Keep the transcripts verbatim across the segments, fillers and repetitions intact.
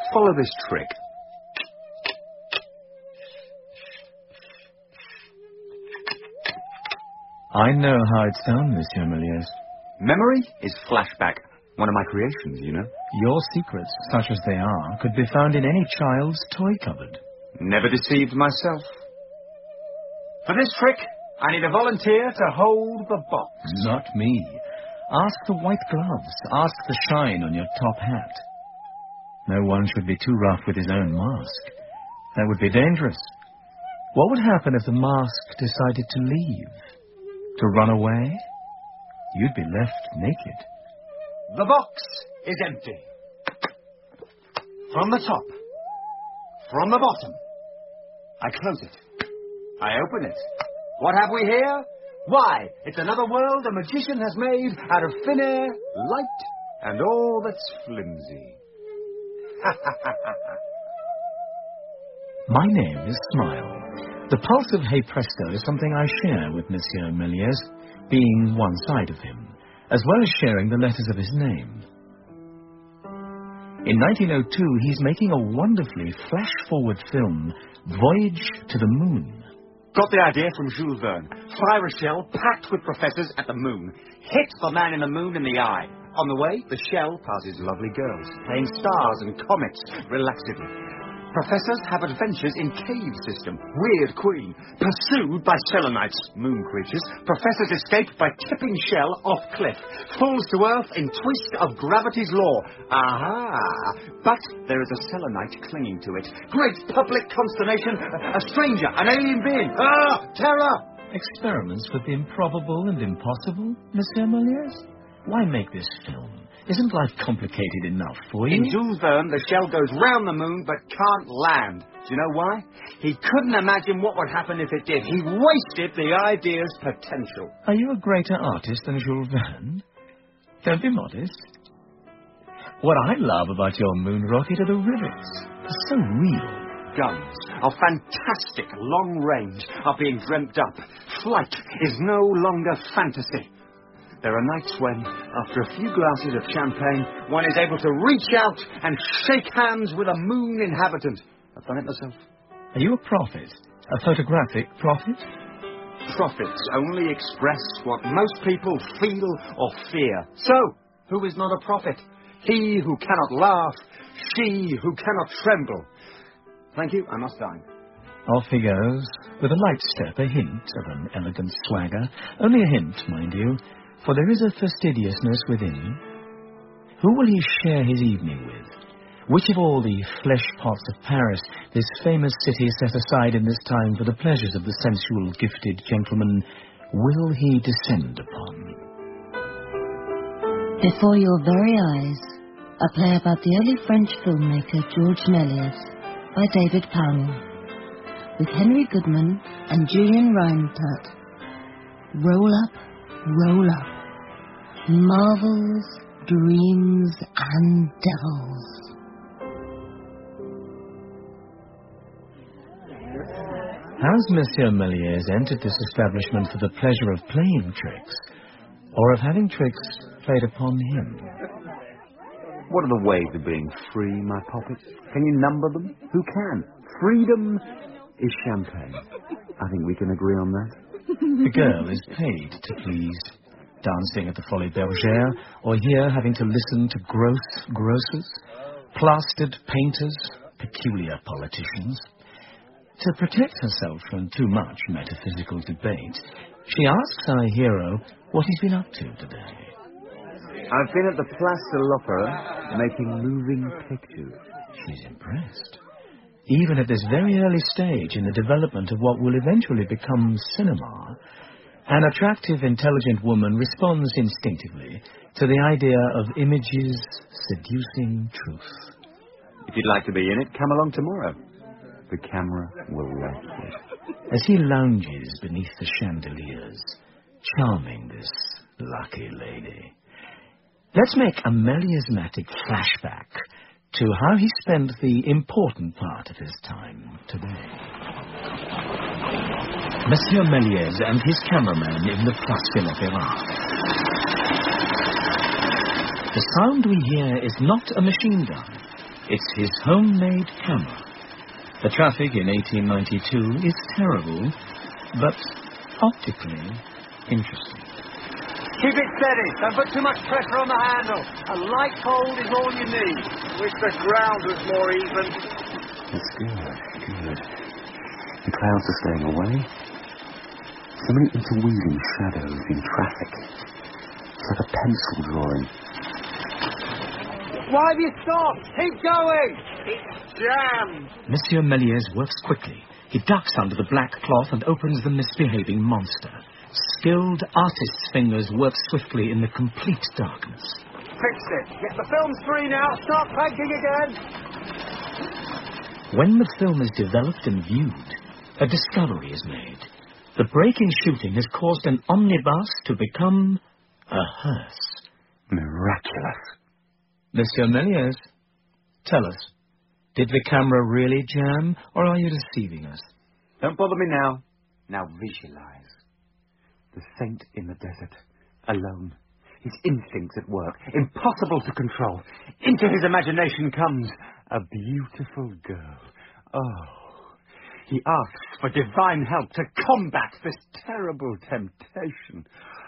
follow this trick. I know how it's done, Monsieur Méliès. Memory is flashback. One of my creations, you know. Your secrets, such as they are, could be found in any child's toy cupboard. Never deceived myself. For this trick, I need a volunteer to hold the box. Not me. Ask the white gloves. Ask the shine on your top hat. No one should be too rough with his own mask. That would be dangerous. What would happen if the mask decided to leave? To run away? You'd be left naked. The box is empty. From the top. From the bottom. I close it. I open it. What have we here? Why, it's another world a magician has made out of thin air, light, and all that's flimsy. My name is Smile. The pulse of Hey Presto is something I share with Monsieur Méliès, being one side of him, as well as sharing the letters of his name. In nineteen oh two, he's making a wonderfully flash-forward film, Voyage to the Moon. Got the idea from Jules Verne. Fire a shell packed with professors at the moon. Hit the man in the moon in the eye. On the way, the shell passes lovely girls, playing stars and comets relaxedly. Professors have adventures in cave system. Weird queen. Pursued by selenites, moon creatures. Professors escape by tipping shell off cliff. Falls to earth in twist of gravity's law. Aha! But there is a selenite clinging to it. Great public consternation. A, a stranger, an alien being. Ah! Terror! Experiments with the improbable and impossible, Monsieur Méliès? Why make this film? Isn't life complicated enough for you? In Jules Verne, the shell goes round the moon but can't land. Do you know why? He couldn't imagine what would happen if it did. He wasted the idea's potential. Are you a greater artist than Jules Verne? Don't be modest. What I love about your moon rocket are the rivets. They're so real. Guns are fantastic, long range, are being dreamt up. Flight is no longer fantasy. There are nights when, after a few glasses of champagne, one is able to reach out and shake hands with a moon inhabitant. I've done it myself. Are you a prophet? A photographic prophet? Prophets only express what most people feel or fear. So, who is not a prophet? He who cannot laugh, she who cannot tremble. Thank you, I must dine. Off he goes, with a light step, a hint of an elegant swagger. Only a hint, mind you. For there is a fastidiousness within. Who will he share his evening with? Which of all the flesh pots of Paris, this famous city set aside in this time for the pleasures of the sensual, gifted gentleman, will he descend upon? Before your very eyes, a play about the early French filmmaker Georges Méliès by David Powell, with Henry Goodman and Julian Reinpert. Roll up, roll up. Marvels, dreams, and devils. Has Monsieur Méliès entered this establishment for the pleasure of playing tricks, or of having tricks played upon him? What are the ways of being free, my poppet? Can you number them? Who can? Freedom is champagne. I think we can agree on that. The girl is paid to please, dancing at the Folies Bergère, or here having to listen to gross grocers, plastered painters, peculiar politicians. To protect herself from too much metaphysical debate, she asks our hero what he's been up to today. I've been at the Place de l'Opéra making moving pictures. She's impressed. Even at this very early stage in the development of what will eventually become cinema, an attractive, intelligent woman responds instinctively to the idea of images seducing truth. If you'd like to be in it, come along tomorrow. The camera will let you. As he lounges beneath the chandeliers, charming this lucky lady. Let's make a melismatic flashback to how he spent the important part of his time today. Monsieur Méliès and his cameraman in the Place de l'Opéra. The sound we hear is not a machine gun. It's his homemade camera. The traffic in eighteen ninety-two is terrible, but optically interesting. Keep it steady. Don't put too much pressure on the handle. A light hold is all you need. Wish the ground was more even. That's good, good. The clouds are staying away. So many interweaving shadows in traffic. It's like a pencil drawing. Why have you stopped? Keep going! It's jammed. Monsieur Méliès works quickly. He ducks under the black cloth and opens the misbehaving monster. Skilled artist's fingers work swiftly in the complete darkness. Fixed it. Get the film's free now. Start cranking again. When the film is developed and viewed, a discovery is made. The break in shooting has caused an omnibus to become a hearse. Miraculous. Monsieur Méliès, tell us, did the camera really jam, or are you deceiving us? Don't bother me now. Now visualize. The saint in the desert, alone. His instincts at work, impossible to control. Into his imagination comes a beautiful girl. Oh, he asks for divine help to combat this terrible temptation.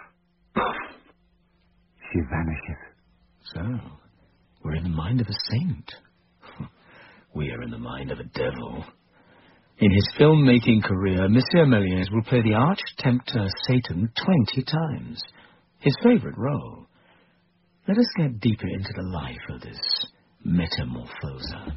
She vanishes. So, we're in the mind of a saint. We are in the mind of a devil. In his film-making career, Monsieur Méliès will play the arch-tempter Satan twenty times. His favourite role. Let us get deeper into the life of this metamorphoser.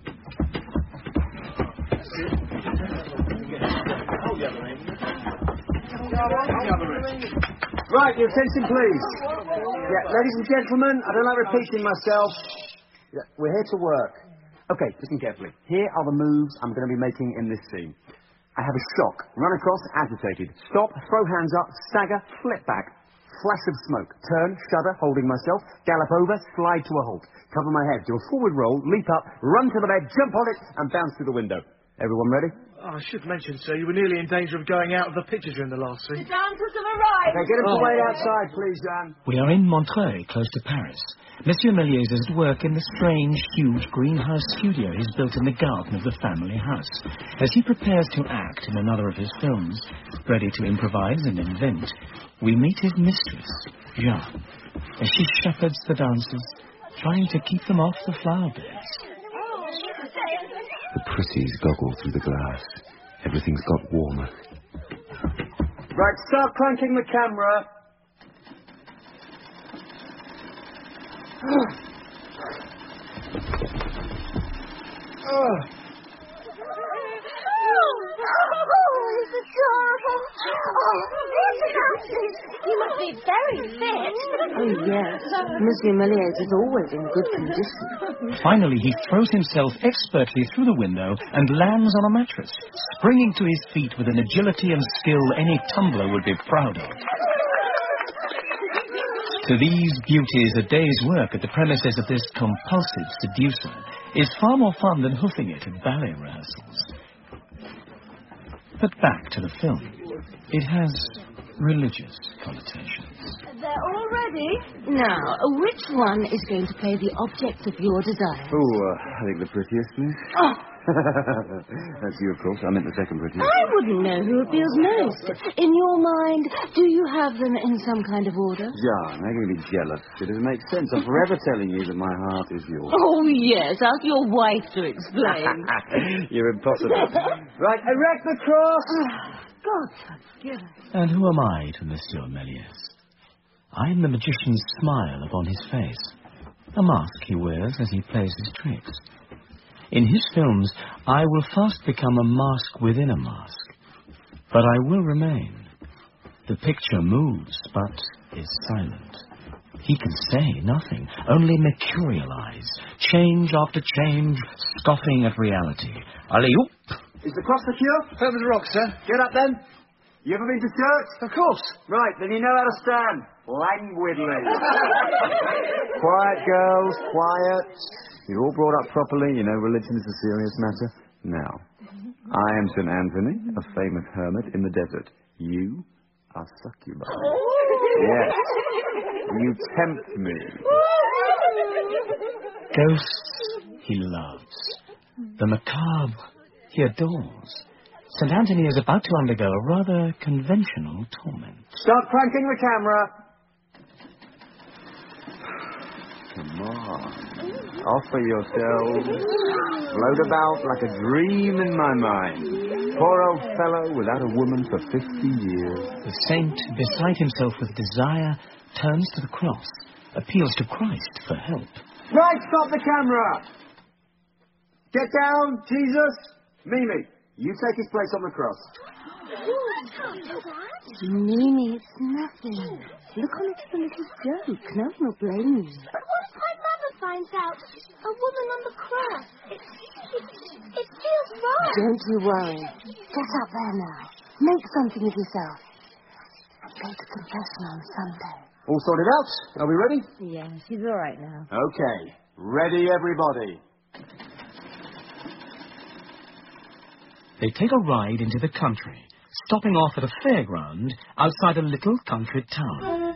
Right, your attention, please. Yeah, ladies and gentlemen, I don't like repeating myself. Yeah, we're here to work. Okay, listen carefully. Here are the moves I'm going to be making in this scene. I have a shock, run across, agitated, stop, throw hands up, stagger, flip back, flash of smoke, turn, shudder, holding myself, gallop over, slide to a halt, cover my head, do a forward roll, leap up, run to the bed, jump on it, and bounce through the window. Everyone ready? Oh, I should mention, sir, you were nearly in danger of going out of the picture during the last scene. The dancers have arrived. Okay, get them to Oh. wait outside, please, Jan. We are in Montreuil, close to Paris. Monsieur Méliès is at work in the strange, huge greenhouse studio he's built in the garden of the family house. As he prepares to act in another of his films, ready to improvise and invent, we meet his mistress, Jeanne, as she shepherds the dancers, trying to keep them off the flower beds. The pretties goggle through the glass. Everything's got warmer. Right, start cranking the camera. Oh, oh, it's adorable. Oh, fantastic. You must be very fit. Oh, yes. Monsieur Méliès is always in good condition. Finally, he throws himself expertly through the window and lands on a mattress, springing to his feet with an agility and skill any tumbler would be proud of. To these beauties, a day's work at the premises of this compulsive seducer is far more fun than hoofing it at ballet rehearsals. But back to the film. It has religious connotations. They're all ready. Now, which one is going to play the object of your desire? Oh, uh, I think the prettiest, miss. Oh, That's you, of course. I meant the second prettiest. I wouldn't know who appeals most. In your mind, do you have them in some kind of order? John, making me jealous. It doesn't make sense. I'm forever telling you that my heart is yours. Oh, yes. Ask your wife to explain. You're impossible. Right, erect the cross. God forgive us. And who am I to Monsieur Méliès? I am the magician's smile upon his face, a mask he wears as he plays his tricks. In his films, I will fast become a mask within a mask, but I will remain. The picture moves, but is silent. He can say nothing, only mercurialize, change after change, scoffing at reality. Allez-oop! Is the cross secure? Firm as a rock, sir. Get up then. You ever been to church? Of course. Right, then you know how to stand. Languidly. Quiet, girls, quiet. You're all brought up properly. You know religion is a serious matter. Now, I am Saint Anthony, a famous hermit in the desert. You are succubi. Yes. You tempt me. Ghosts he loves. The macabre he adores. Saint Anthony is about to undergo a rather conventional torment. Start cranking the camera. Come on. Offer yourselves. Float about like a dream in my mind. Poor old fellow without a woman for fifty years. The saint, beside himself with desire, turns to the cross, appeals to Christ for help. Right, stop the camera. Get down, Jesus. Mimi, you take his place on the cross. Mimi, it's nothing. Look on it as a little joke. No one will blame you. But what if my mother finds out? A woman on the cross. It, it, it feels wrong. Don't you worry. Get up there now. Make something of yourself. Go to confession on Sunday. All sorted out? Are we ready? Yeah, she's all right now. Okay. Ready, everybody. They take a ride into the country, stopping off at a fairground outside a little country town.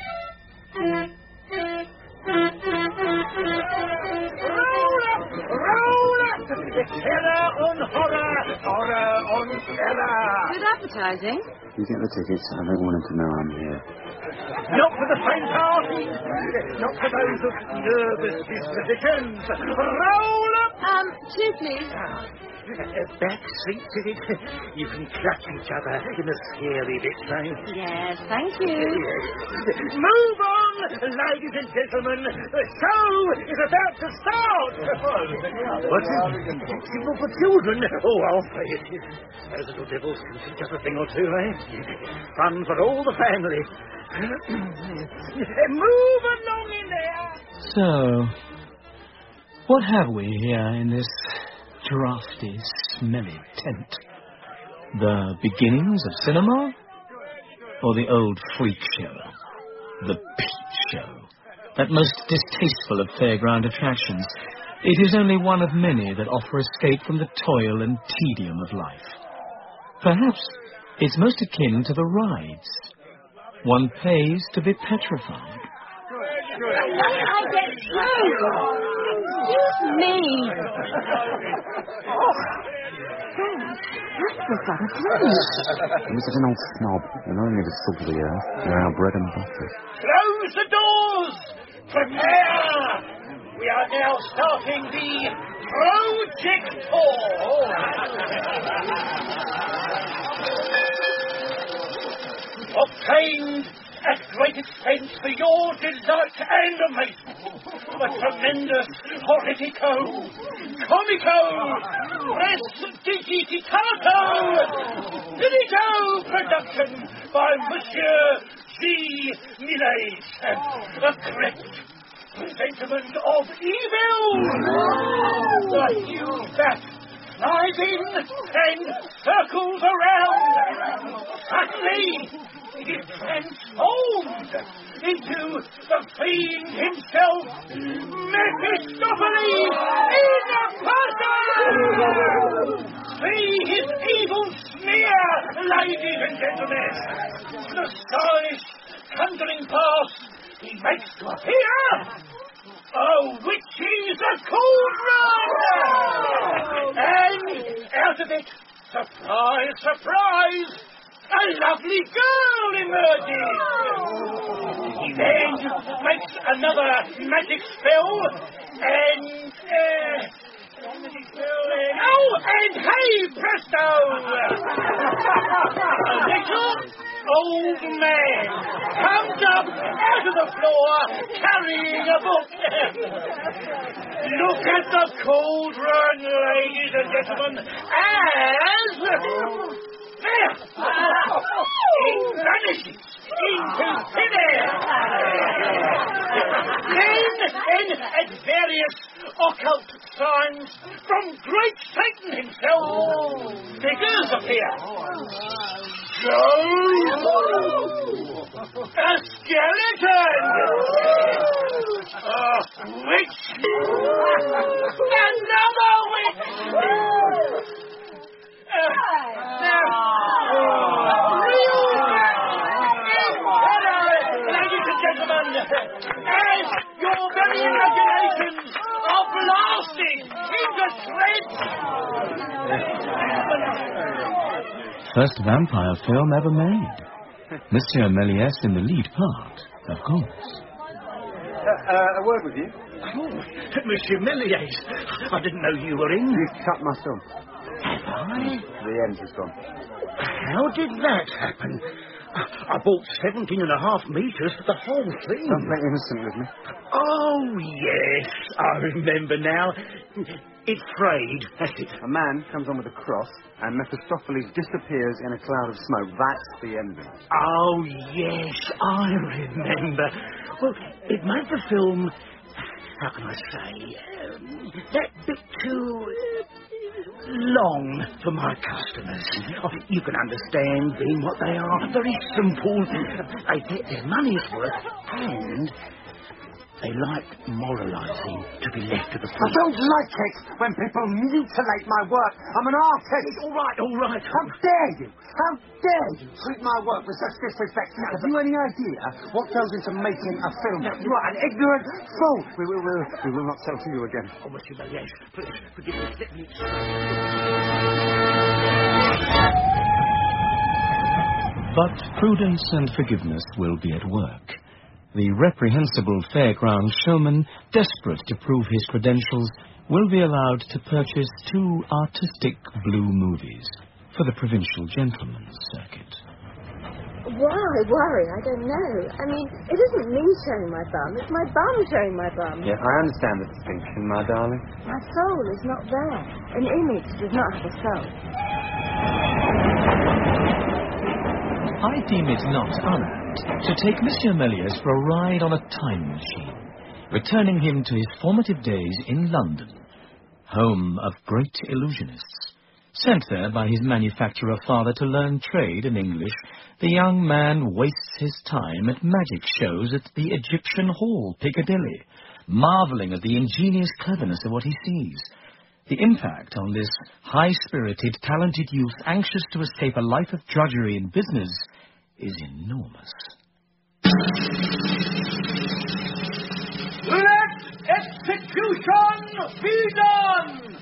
Terror on horror, horror on terror. Good advertising. You get the tickets. I don't want him to know I'm here. Not for the faint-hearted, not for those of nervous dispositions. Roll up! Um, two, please. Uh, back seats, is it? You can clutch each other in the scary bits, eh? Yes, thank you. Move on, ladies and gentlemen. The show is about to start. What is it? Well, for children? Oh, I'll say it. Those little devils can teach us a thing or two, eh? Fun for all the family. Move along in there. So, what have we here in this drafty, smelly tent? The beginnings of cinema? Or the old freak show? The peep show? That most distasteful of fairground attractions. It is only one of many that offer escape from the toil and tedium of life. Perhaps it's most akin to the rides. One pays to be petrified. I get through. Excuse me. Oh, thanks. That was rather close. You're such an old snob. You're not only the salt of the earth, you're our bread and butter. Close the doors. Prepare. We are now starting the projector. Obtained at great expense for your delight and amazement. A tremendous horrifico, comico, prestidigitato, finito production by Monsieur G. Millet. A correct presentment of evil. The huge bat flies in and circles around. Suddenly, it is transformed into the fiend himself, Mephistopheles in person! See his evil sneer, ladies and gentlemen. The stylish conjuring pass he makes to appear a witch's cauldron! And out of it, surprise, surprise, a lovely girl emerges. He then makes another magic spell, and uh, magic spell, and oh, and hey, presto! A little old man comes up out of the floor carrying a book. Look at the cauldron, ladies and gentlemen, as there! It vanishes into thin air. Then, then, at various occult signs from great Satan himself, figures appear. So, a skeleton, a witch, another witch. Ladies and gentlemen, as your very imaginations are blasted First vampire film ever made. Monsieur Méliès in the lead part, of course. Uh, uh, a word with you. Oh, Monsieur Méliès, I didn't know you were in. You've cut my film. Have I? The end is gone. How did that happen? I bought seventeen and a half metres for the whole thing. Don't play innocent with me. Oh, yes, I remember now. It's frayed, that's it. A man comes on with a cross, and Mephistopheles disappears in a cloud of smoke. That's the ending. Oh, yes, I remember. Well, it made the film, how can I say, um, that bit too uh, long for my customers. Oh, you can understand, being what they are, very simple. They get their money's worth, and they like moralising to be left to the I front. don't like it when people mutilate my work. I'm an artist. All right, all right. How dare you? How dare you treat my work with such disrespect? Have you any idea what goes into making a film? You are an ignorant fool. We will, we'll, we will not sell to you again. Oh, Monsieur Méliès, please, forgive me. Let me... But prudence and forgiveness will be at work. The reprehensible fairground showman, desperate to prove his credentials, will be allowed to purchase two artistic blue movies for the provincial gentleman's circuit. Why worry? I don't know. I mean, it isn't me showing my bum, it's my bum showing my bum. Yeah, I understand the distinction, my darling. My soul is not there. An image does not have a soul. I deem it not unapt to take Monsieur Méliès for a ride on a time machine, returning him to his formative days in London, home of great illusionists. Sent there by his manufacturer father to learn trade in English, the young man wastes his time at magic shows at the Egyptian Hall, Piccadilly, marvelling at the ingenious cleverness of what he sees. The impact on this high-spirited, talented youth anxious to escape a life of drudgery in business is enormous. Let execution be done!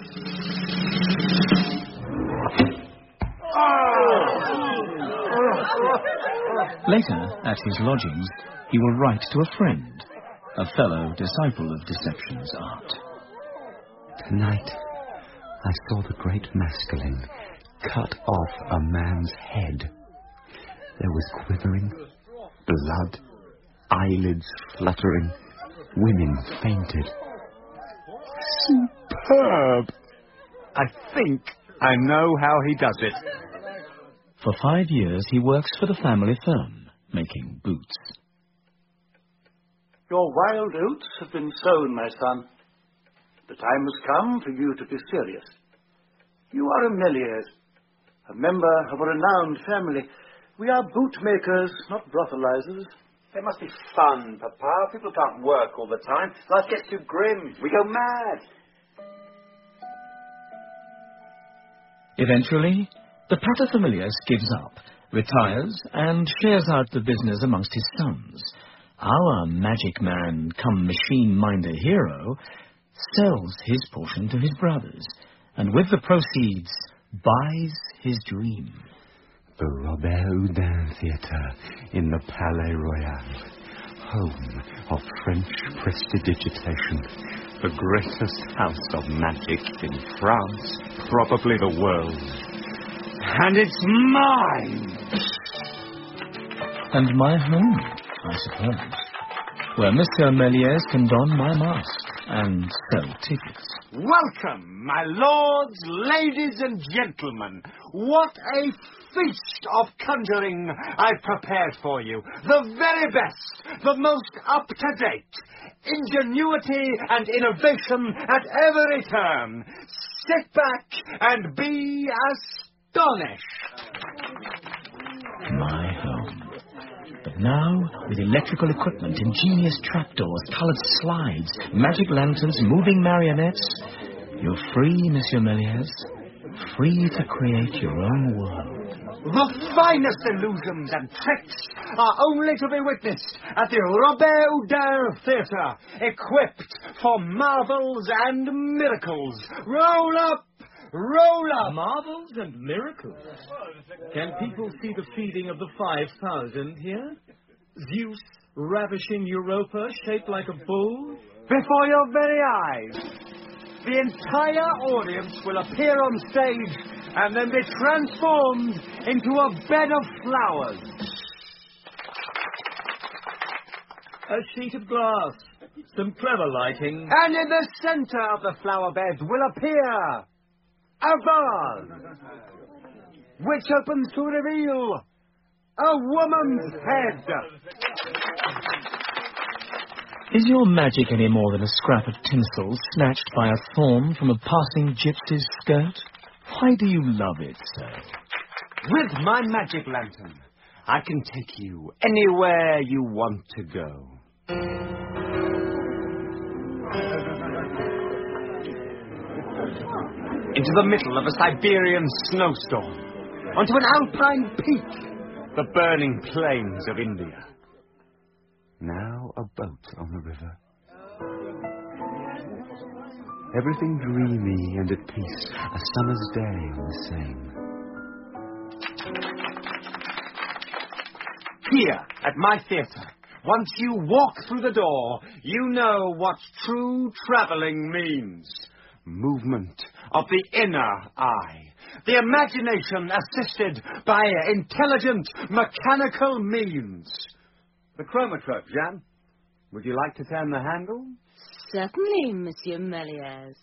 Later, at his lodgings, he will write to a friend, a fellow disciple of deception's art. Tonight, I saw the great masculine cut off a man's head. There was quivering, blood, eyelids fluttering. Women fainted. Superb! I think I know how he does it. For five years, he works for the family firm, making boots. Your wild oats have been sown, my son. The time has come for you to be serious. You are a Méliès, a member of a renowned family. We are bootmakers, not brothelizers. It must be fun, Papa. People can't work all the time. Life gets too grim. We go mad. Eventually, the paterfamilias gives up, retires, and shares out the business amongst his sons. Our magic man, come machine-minder hero, sells his portion to his brothers, and with the proceeds, buys his dream. The Robert Houdin Theatre in the Palais Royal, home of French prestidigitation, The greatest house of magic in France, probably the world. And it's mine! And my home, I suppose, where Monsieur Méliès can don my mask and sell tickets. Welcome, my lords, ladies and gentlemen. What a feast of conjuring I've prepared for you. The very best, the most up-to-date. Ingenuity and innovation at every turn. Sit back and be astonished. My home. But now, with electrical equipment, ingenious trapdoors, coloured slides, magic lanterns, moving marionettes, you're free, Monsieur Méliès. Free to create your own world. The finest illusions and tricks are only to be witnessed at the Robert Houdin Theatre, equipped for marvels and miracles. Roll up! Roll up! Marvels and miracles? Can people see the feeding of the five thousand here? Zeus ravishing Europa shaped like a bull? Before your very eyes. The entire audience will appear on stage and then be transformed into a bed of flowers. A sheet of glass. Some clever lighting. And in the center of the flower bed will appear a vase, which opens to reveal a woman's head. Is your magic any more than a scrap of tinsel snatched by a thorn from a passing gypsy's skirt? Why do you love it so? With my magic lantern, I can take you anywhere you want to go. Into the middle of a Siberian snowstorm, onto an alpine peak, the burning plains of India. Now a boat on the river. Everything dreamy and at peace, a summer's day on the Seine. Here, at my theatre, once you walk through the door, you know what true travelling means. Movement of the inner eye. The imagination assisted by intelligent mechanical means. The chromatrope, Jeanne. Would you like to turn the handle? Certainly, Monsieur Méliès.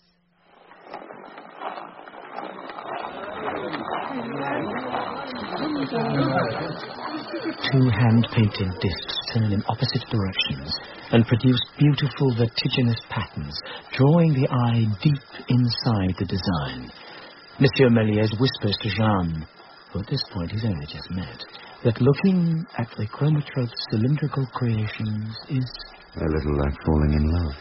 Two hand-painted discs turn in opposite directions and produce beautiful vertiginous patterns, drawing the eye deep inside the design. Monsieur Méliès whispers to Jeanne, who at this point he's only just met, that looking at the chromatrope's cylindrical creations is a little like falling in love.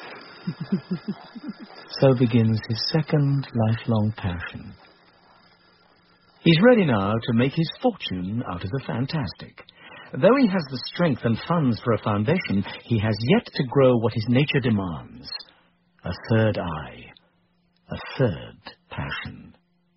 So begins his second lifelong passion. He's ready now to make his fortune out of the fantastic. Though he has the strength and funds for a foundation, he has yet to grow what his nature demands. A third eye. A third passion.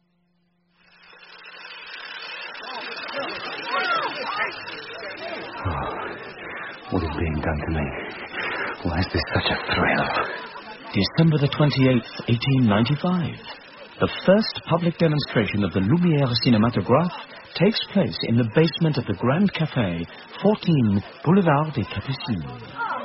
Oh, what is being done to me? Why is this such a thrill? December the twenty-eighth, eighteen ninety-five. The first public demonstration of the Lumière cinematographe takes place in the basement of the Grand Café, fourteen Boulevard des Capucines.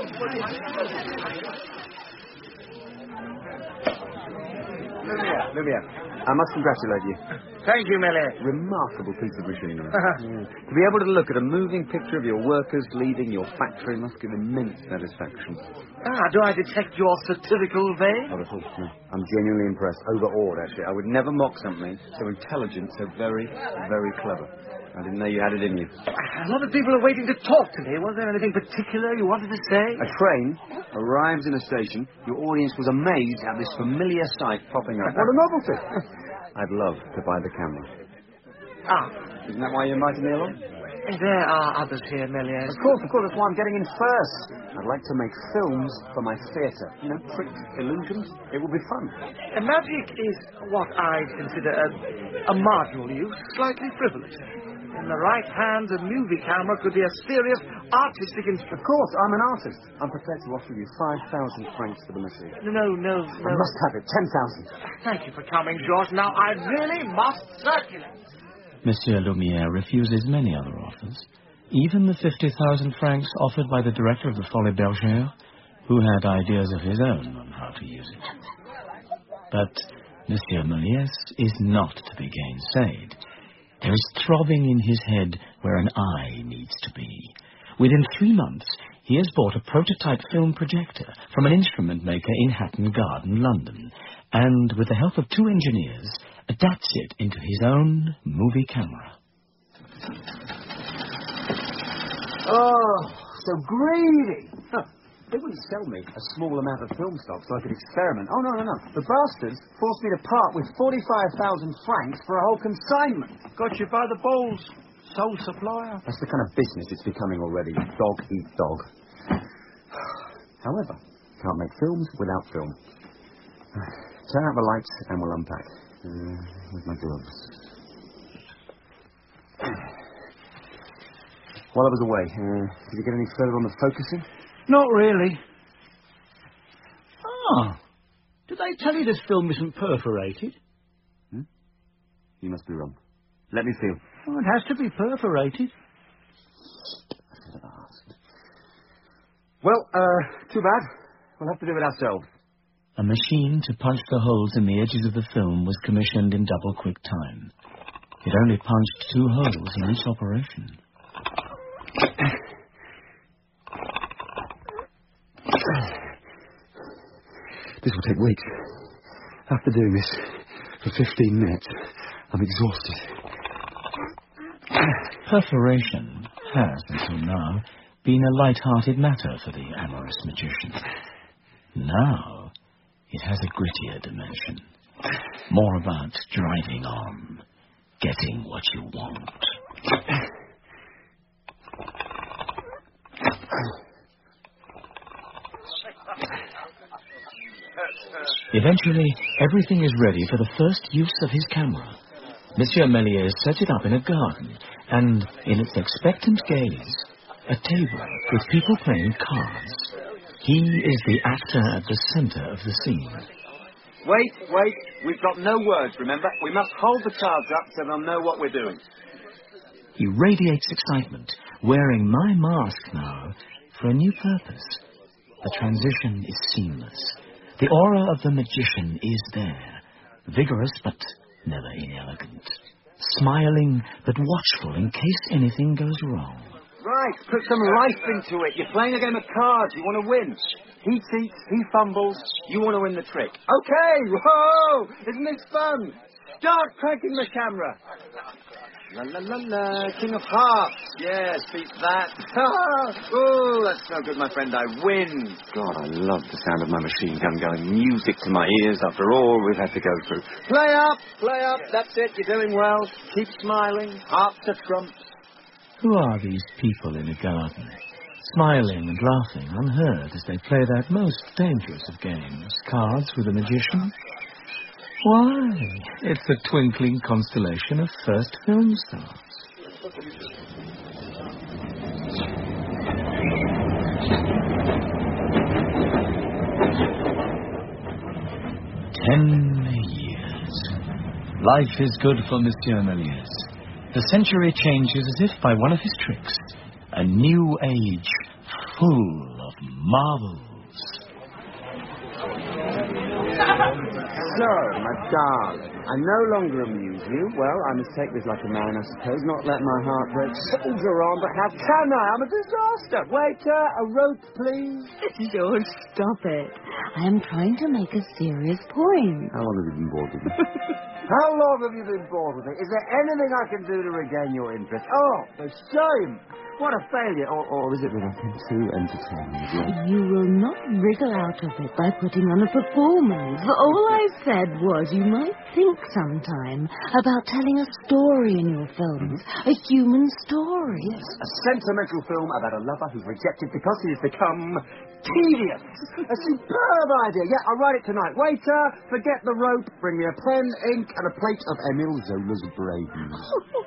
Lumière, Lumière, I must congratulate you. Thank you, Méliès. Remarkable piece of machinery. Yeah. To be able to look at a moving picture of your workers leaving your factory must give immense satisfaction. Ah, do I detect your satirical vein? Not at all, no. I'm genuinely impressed, overawed, actually. I would never mock something so intelligent, so very, very clever. I didn't know you had it in you. A lot of people are waiting to talk to me. Was there anything particular you wanted to say? A train arrives in a station. Your audience was amazed at this familiar sight popping up. What a novelty! I'd love to buy the camera. Ah. Isn't that why you invited me along? There are others here, Méliès. Of course, of course. That's why I'm getting in first. I'd like to make films for my theatre. You know, tricks, illusions. It will be fun. And magic is what I consider a, a marginal use, slightly frivolous. In the right hands, a movie camera could be a serious artistic instrument. Of course, I'm an artist. I'm prepared to offer you five thousand francs for the machine. No, no, no. I must have it. ten thousand. Thank you for coming, George. Now, I really must circulate. Monsieur Lumière refuses many other offers, even the fifty thousand francs offered by the director of the Folies Bergère, who had ideas of his own on how to use it. But Monsieur Méliès is not to be gainsayed. There is throbbing in his head where an eye needs to be. Within three months, he has bought a prototype film projector from an instrument maker in Hatton Garden, London, and with the help of two engineers, adapts it into his own movie camera. Oh, so greedy. They wouldn't sell me a small amount of film stock so I could experiment. Oh, no, no, no. The bastards forced me to part with forty-five thousand francs for a whole consignment. Got you by the balls. Sole supplier. That's the kind of business it's becoming already. Dog eat dog. However, can't make films without film. Turn out the lights and we'll unpack. Uh, with my gloves. While I was away, uh, did you get any further on the focusing? Not really. Ah, did they tell you this film isn't perforated? Hmm? You must be wrong. Let me feel. Oh, it has to be perforated. I should have asked. Well, uh, too bad. We'll have to do it ourselves. A machine to punch the holes in the edges of the film was commissioned in double-quick time. It only punched two holes in each operation. This will take weeks. After doing this for fifteen minutes, I'm exhausted. Perforation has, until now, been a light-hearted matter for the amorous magician. Now, it has a grittier dimension. More about driving on, getting what you want. Eventually, everything is ready for the first use of his camera. Monsieur Méliès sets it up in a garden, and in its expectant gaze, a table with people playing cards. He is the actor at the center of the scene. Wait, wait. We've got no words, remember? We must hold the cards up so they'll know what we're doing. He radiates excitement, wearing my mask now for a new purpose. The transition is seamless. The aura of the magician is there, vigorous but never inelegant, smiling but watchful in case anything goes wrong. Right, put some life into it. You're playing a game of cards. You want to win. He cheats, he fumbles. You want to win the trick. Okay, whoa! Isn't this fun? Start cranking the camera. La la la la, King of Hearts. Yes, beat that. Oh, that's no good, my friend. I win. God, I love the sound of my machine gun going. Music to my ears after all we've had to go through. Play up, play up. That's it. You're doing well. Keep smiling. Hearts to trumps. Who are these people in a garden, smiling and laughing unheard as they play that most dangerous of games, cards with a magician? Why, it's the twinkling constellation of first film stars. Ten years. Life is good for Monsieur Méliès. The century changes as if by one of his tricks. A new age full of marvels. So, my darling, I no longer amuse you. Well, I must take this like a man, I suppose, not let my heart break. Soldier on, but how can I? I'm a disaster. Waiter, a rope, please. George, stop it. I am trying to make a serious point. How long have you been bored with me? How long have you been bored with me? Is there anything I can do to regain your interest? Oh, for shame. What a failure. Or, or is it that I've been too entertaining as well? You will not wriggle out of it by putting on a performance. All I said was you might think sometime about telling a story in your films. A human story. Yes, a sentimental film about a lover who's rejected because he has become tedious. A superb idea. Yeah, I'll write it tonight. Waiter, forget the rope. Bring me a pen, ink, and a plate of Emile Zola's brains.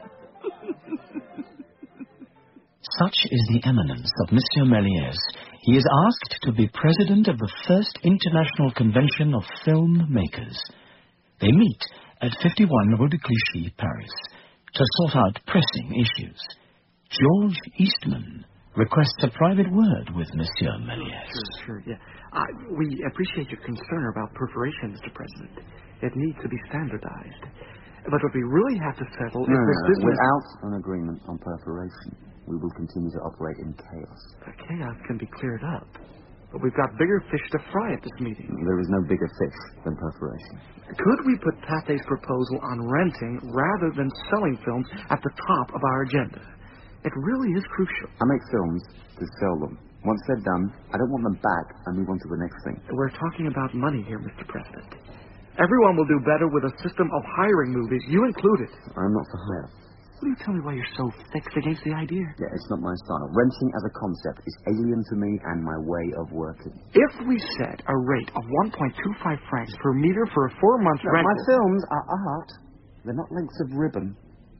Such is the eminence of Monsieur Méliès. He is asked to be president of the first International Convention of Film Makers. They meet at fifty-one Rue de Clichy, Paris, to sort out pressing issues. George Eastman requests a private word with Monsieur Méliès. Sure, sure, yeah. Uh, we appreciate your concern about perforation, Mister President. It needs to be standardized. But what we really have to settle no, is no, this no. business... Without an agreement on perforation, we will continue to operate in chaos. The chaos can be cleared up. But we've got bigger fish to fry at this meeting. There is no bigger fish than perforation. Could we put Pathé's proposal on renting rather than selling films at the top of our agenda? It really is crucial. I make films to sell them. Once they're done, I don't want them back and move on to the next thing. We're talking about money here, Mister President. Everyone will do better with a system of hiring movies, you included. I'm not for hire. Will you tell me why you're so fixed against the idea? Yeah, it's not my style. Renting as a concept is alien to me and my way of working. If we set a rate of one point two five francs per meter for a four-month no, rental... My films are art. They're not lengths of ribbon.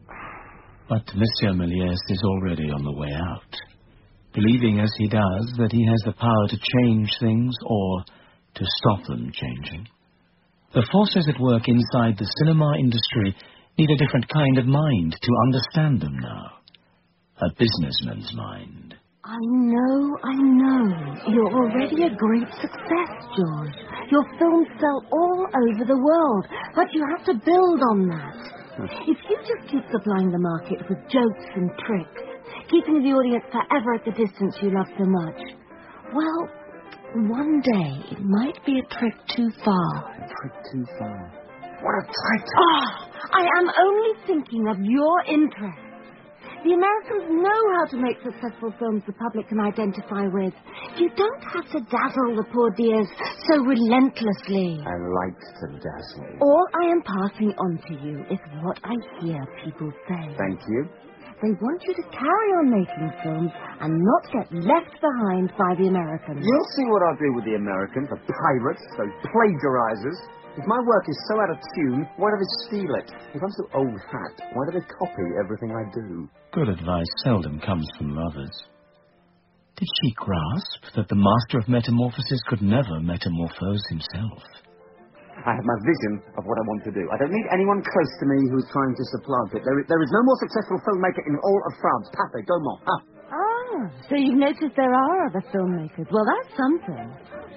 But Monsieur Méliès is already on the way out, believing as he does that he has the power to change things or to stop them changing. The forces at work inside the cinema industry need a different kind of mind to understand them now. A businessman's mind. I know, I know. You're already a great success, George. Your films sell all over the world, but you have to build on that. If you just keep supplying the market with jokes and tricks, keeping the audience forever at the distance you love so much, well, one day it might be a trick too far. A trick too far? What a trick! Oh, I am only thinking of your interests. The Americans know how to make successful films the public can identify with. You don't have to dazzle the poor dears so relentlessly. I like to dazzle. All I am passing on to you is what I hear people say. Thank you. They want you to carry on making films and not get left behind by the Americans. You'll see what I'll do with the Americans, the pirates, those plagiarizers. If my work is so out of tune, why do they steal it? If I'm so old hat, why do they copy everything I do? Good advice seldom comes from others. Did she grasp that the master of metamorphosis could never metamorphose himself? I have my vision of what I want to do. I don't need anyone close to me who's trying to supplant it. There is, there is no more successful filmmaker in all of France. Pathé, Gaumont. Ah. Ah, so you've noticed there are other filmmakers. Well, that's something.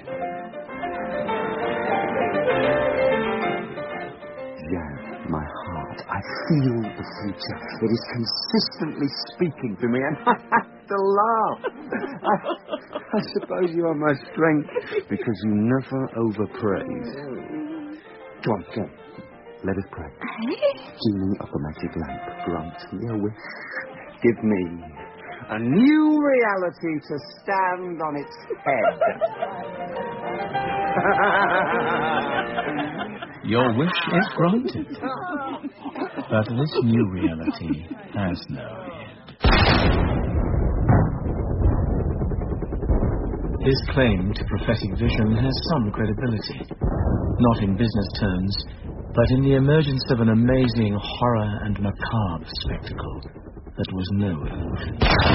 Yeah, my heart. I feel the future. It is consistently speaking to me, and I have to laugh. I, I suppose you are my strength because you never overpraise. Go on, go on. Let us pray. Genie of the magic lamp, grant me a wish. Give me a new reality to stand on its head. Your wish is granted. But this new reality has no head. His claim to prophetic vision has some credibility. Not in business terms, but in the emergence of an amazing horror and macabre spectacle that was no illusion.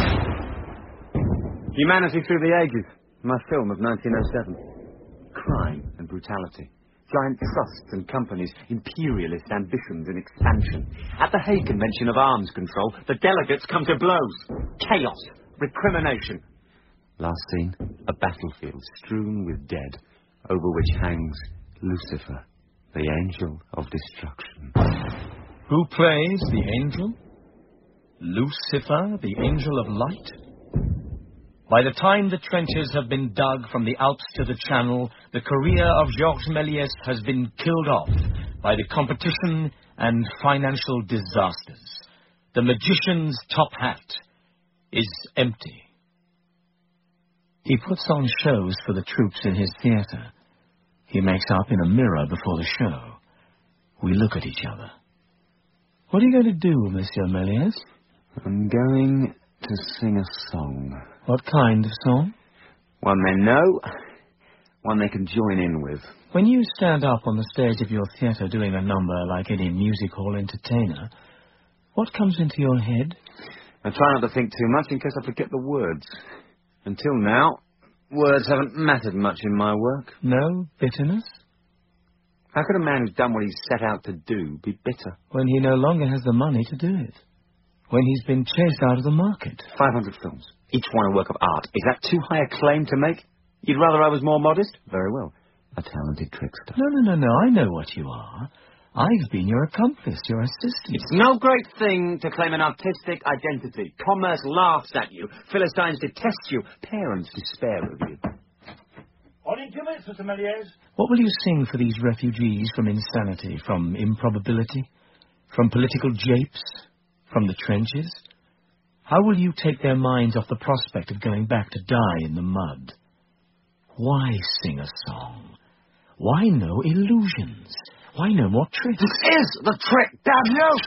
Humanity Through the Ages, my film of nineteen oh seven. Crime and brutality. Giant trusts and companies, imperialist ambitions and expansion. At the Hague Convention of Arms Control, the delegates come to blows. Chaos, recrimination. Last scene, a battlefield strewn with dead, over which hangs Lucifer, the angel of destruction. Who plays the angel? Lucifer, the angel of light? By the time the trenches have been dug from the Alps to the Channel, the career of Georges Méliès has been killed off by the competition and financial disasters. The magician's top hat is empty. He puts on shows for the troops in his theatre. He makes up in a mirror before the show. We look at each other. What are you going to do, Monsieur Méliès? I'm going to sing a song. What kind of song? One they know, one they can join in with. When you stand up on the stage of your theatre doing a number like any music hall entertainer, what comes into your head? I try not to think too much in case I forget the words. Until now, words haven't mattered much in my work. No bitterness? How could a man who's done what he's set out to do be bitter? When he no longer has the money to do it. When he's been chased out of the market. five hundred films, each one a work of art. Is that too high a claim to make? You'd rather I was more modest? Very well. A talented trickster. No, no, no, no. I know what you are. I've been your accomplice, your assistant. It's no great thing to claim an artistic identity. Commerce laughs at you. Philistines detest you. Parents despair of you. Only two minutes, Mister Méliès. What will you sing for these refugees from insanity, from improbability, from political japes, from the trenches? How will you take their minds off the prospect of going back to die in the mud? Why sing a song? Why no illusions? Why no more tricks? This is the trick, damn you!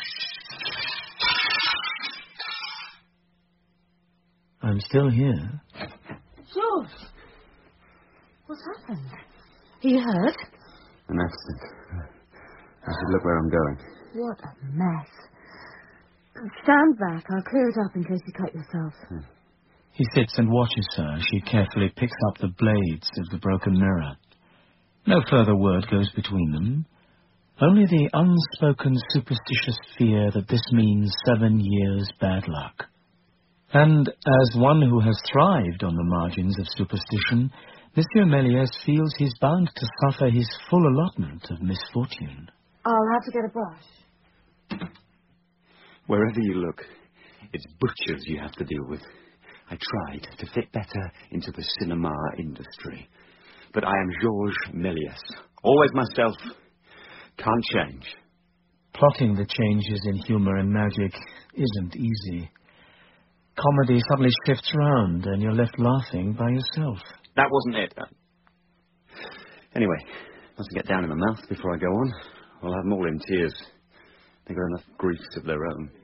I'm still here. George! What's happened? Are you hurt? An accident. I should look where I'm going. What a mess. Stand back. I'll clear it up in case you cut yourself. Hmm. He sits and watches her as she carefully picks up the blades of the broken mirror. No further word goes between them. Only the unspoken superstitious fear that this means seven years bad luck. And as one who has thrived on the margins of superstition, Monsieur Méliès feels he's bound to suffer his full allotment of misfortune. I'll have to get a brush. Wherever you look, it's butchers you have to deal with. I tried to fit better into the cinema industry. But I am Georges Méliès. Always myself. Can't change. Plotting the changes in humour and magic isn't easy. Comedy suddenly shifts around and you're left laughing by yourself. That wasn't it. Anyway, mustn't get down in the mouth before I go on. I'll have them all in tears. They've got enough griefs of their own.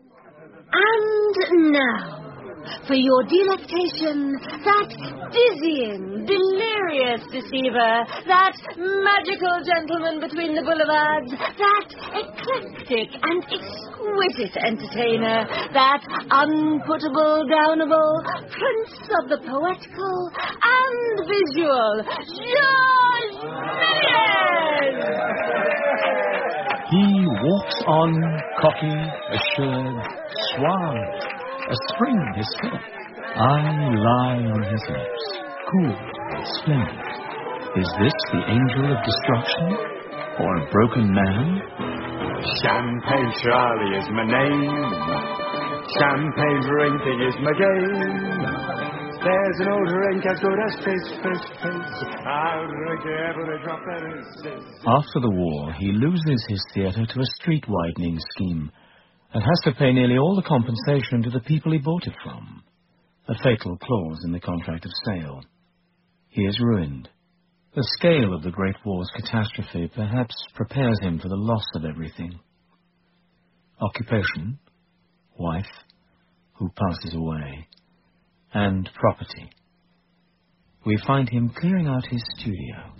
And now, for your delectation, that dizzying, delirious deceiver, that magical gentleman between the boulevards, that eclectic and exquisite entertainer, that unputtable, downable, prince of the poetical and visual, Georges Méliès! He walks on, cocky, assured, suave, a spring in his step. I lie on his lips, cool and splendid. Is this the angel of destruction, or a broken man? Champagne Charlie is my name. Champagne drinking is my game. There's an old drink as good as face, face, face. I'll drink every drop that is. After the war, he loses his theatre to a street-widening scheme and has to pay nearly all the compensation to the people he bought it from. A fatal clause in the contract of sale. He is ruined. The scale of the Great War's catastrophe perhaps prepares him for the loss of everything. Occupation, wife, who passes away, and property. We find him clearing out his studio.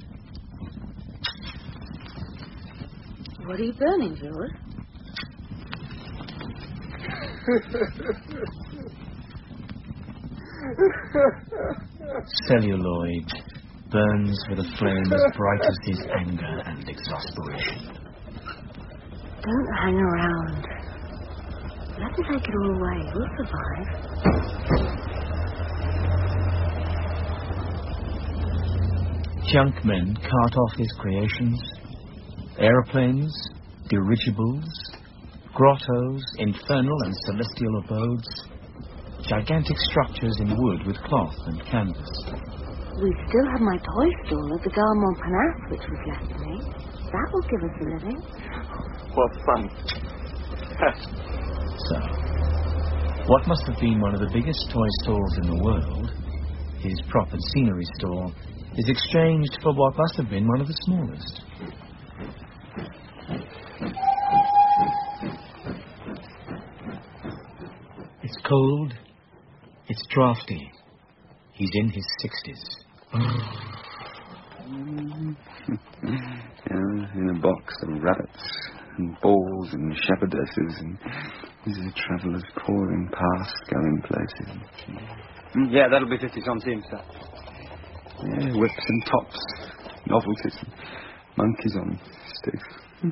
What are you burning, George? Celluloid burns with a flame as bright as his anger and exasperation. Don't hang around. Let me take it all away. We'll survive. Junk men cart off his creations. Aeroplanes, dirigibles, grottos, infernal and celestial abodes, gigantic structures in wood with cloth and canvas. We still have my toy store at the Gare Montparnasse, which was left to me. That will give us a living. What fun. So, what must have been one of the biggest toy stores in the world, his prop and scenery store, is exchanged for what must have been one of the smallest. It's cold. It's drafty. He's in his sixties. Yeah, in a box of rabbits and balls and shepherdesses and these are travellers pouring past, going places. Mm, yeah, that'll be fifty centimes, sir. Yeah, whips and tops, novelties, and monkeys on sticks.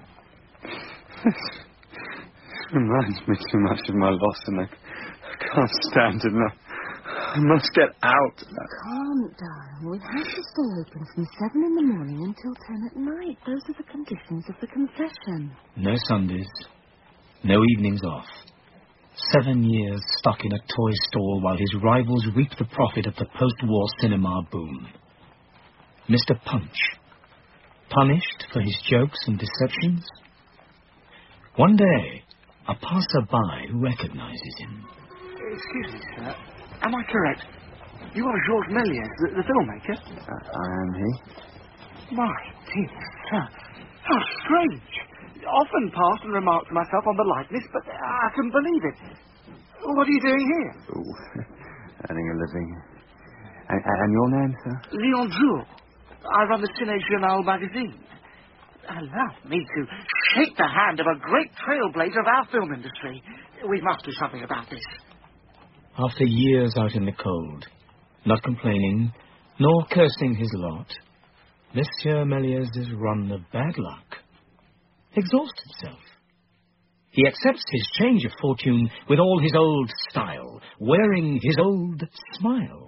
Reminds me too much of my loss, and I, I can't stand it now. I must get out. Calm down. We have to stay open from seven in the morning until ten at night. Those are the conditions of the concession. No Sundays. No evenings off. Seven years stuck in a toy stall while his rivals reaped the profit of the post-war cinema boom. Mister Punch. Punished for his jokes and deceptions? One day, a passer-by who recognizes him. Excuse me, sir. Am I correct? You are Georges Méliès, the, the filmmaker? Uh, I am he. My dear sir, how strange. Often pass and remark to myself on the likeness, but I couldn't believe it. What are you doing here? Oh, earning a living. And, and your name, sir? Leon Jour. I run the Ciné Journal magazine. Allow me to shake the hand of a great trailblazer of our film industry. We must do something about this. After years out in the cold, not complaining, nor cursing his lot, Monsieur Méliès' run of bad luck exhausts itself. He accepts his change of fortune with all his old style, wearing his old smile.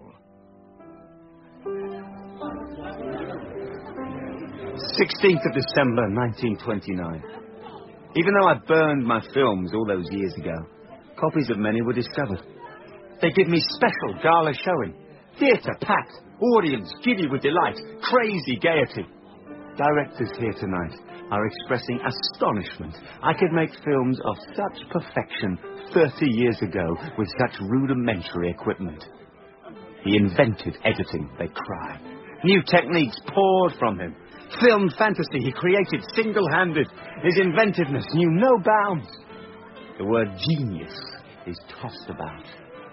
sixteenth of December, nineteen twenty-nine. Even though I burned my films all those years ago, copies of many were discovered. They give me special gala showing. Theatre packed, audience giddy with delight, crazy gaiety. Directors here tonight are expressing astonishment I could make films of such perfection thirty years ago with such rudimentary equipment. He invented editing, they cry. New techniques poured from him. Film fantasy he created single-handed. His inventiveness knew no bounds. The word genius is tossed about.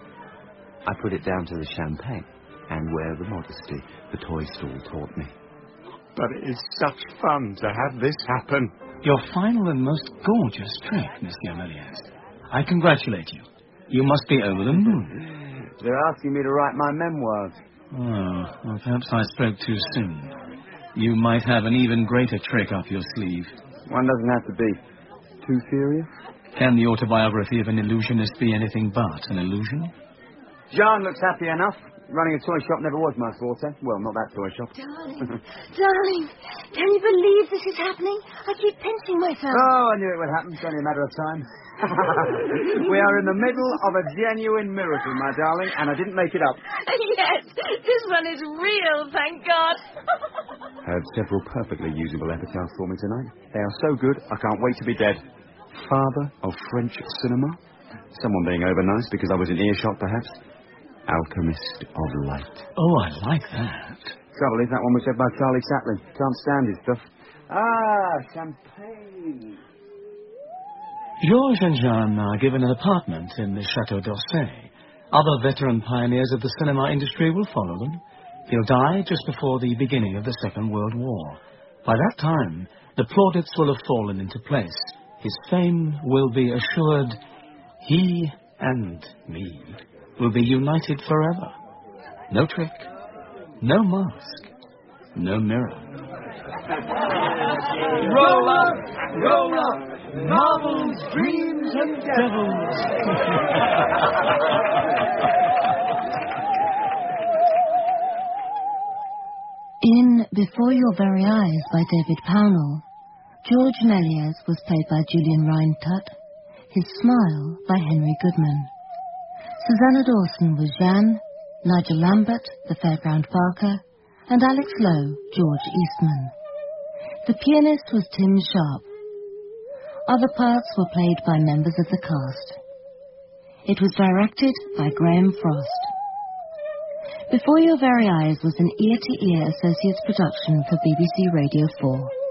I put it down to the champagne and wear the modesty the toy stall taught me. But it is such fun to have this happen. Your final and most gorgeous trick, Monsieur Méliès. I congratulate you. You must be over the moon. They're asking me to write my memoirs. Oh, well, perhaps I spoke too soon. You might have an even greater trick up your sleeve. One doesn't have to be too serious. Can the autobiography of an illusionist be anything but an illusion? Jean looks happy enough. Running a toy shop never was my forte. Well, not that toy shop. Darling, darling, can you believe this is happening? I keep pinching myself. Oh, I knew it would happen. It's only a matter of time. We are in the middle of a genuine miracle, my darling, and I didn't make it up. Yes, this one is real, thank God. Heard several perfectly usable epitaphs for me tonight. They are so good, I can't wait to be dead. Father of French cinema. Someone being over nice because I was in earshot, perhaps. Alchemist of light. Oh, I like that. Trouble is, that one was said by Charlie Chaplin. Can't stand his stuff. Ah, champagne. Georges and Jean are given an apartment in the Chateau d'Orsay. Other veteran pioneers of the cinema industry will follow them. He'll die just before the beginning of the Second World War. By that time, the plaudits will have fallen into place. His fame will be assured. He and me will be united forever. No trick, no mask, no mirror. Roll up, roll up, marvels, dreams, and devils. In Before Your Very Eyes by David Pownall, Georges Méliès was played by Julian Rhind-Tutt, his smile by Henry Goodman. Susanna Dawson was Jeanne, Nigel Lambert, the Fairground Barker, and Alex Lowe, George Eastman. The pianist was Tim Sharp. Other parts were played by members of the cast. It was directed by Graham Frost. Before Your Very Eyes was an ear-to-ear associates production for B B C Radio four.